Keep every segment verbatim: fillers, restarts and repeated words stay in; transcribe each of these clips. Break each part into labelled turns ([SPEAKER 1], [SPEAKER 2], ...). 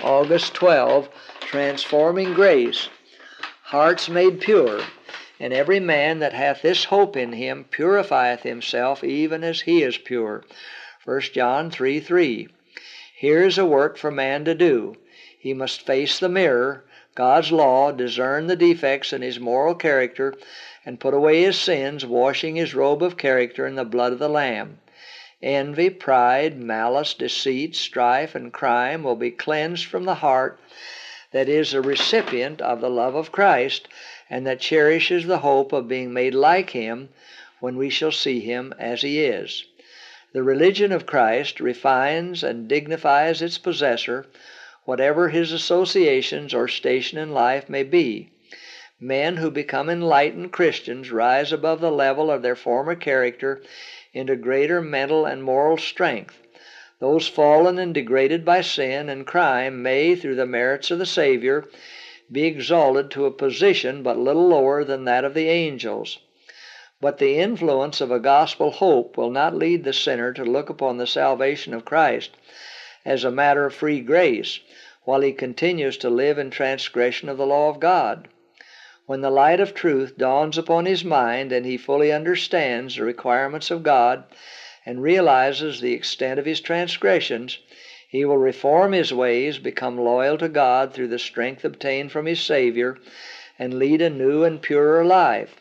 [SPEAKER 1] August twelfth, Transforming Grace. Hearts made pure. And every man that hath this hope in him purifieth himself even as he is pure. First John three three. Here is a work for man to do. He must face the mirror, God's law, discern the defects in his moral character, and put away his sins, washing his robe of character in the blood of the Lamb. Envy, pride, malice, deceit, strife, and crime will be cleansed from the heart that is a recipient of the love of Christ, and that cherishes the hope of being made like him when we shall see him as he is. The religion of Christ refines and dignifies its possessor, whatever his associations or station in life may be. Men who become enlightened Christians rise above the level of their former character into greater mental and moral strength. Those fallen and degraded by sin and crime may, through the merits of the Savior, be exalted to a position but little lower than that of the angels. But the influence of a gospel hope will not lead the sinner to look upon the salvation of Christ as a matter of free grace, while he continues to live in transgression of the law of God. When the light of truth dawns upon his mind and he fully understands the requirements of God and realizes the extent of his transgressions, he will reform his ways, become loyal to God through the strength obtained from his Savior, and lead a new and purer life.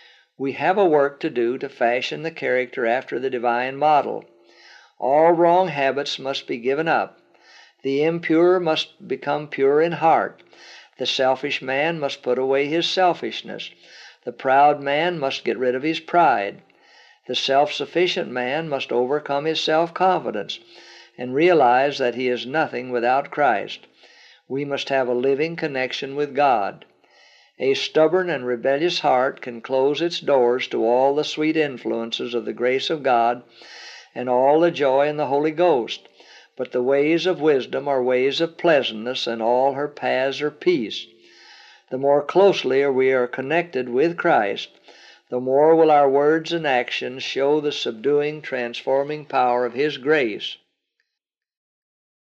[SPEAKER 1] We have a work to do to fashion the character after the divine model. All wrong habits must be given up. The impure must become pure in heart. The selfish man must put away his selfishness. The proud man must get rid of his pride. The self-sufficient man must overcome his self-confidence and realize that he is nothing without Christ. We must have a living connection with God. A stubborn and rebellious heart can close its doors to all the sweet influences of the grace of God and all the joy in the Holy Ghost. But the ways of wisdom are ways of pleasantness, and all her paths are peace. The more closely we are connected with Christ, the more will our words and actions show the subduing, transforming power of His grace.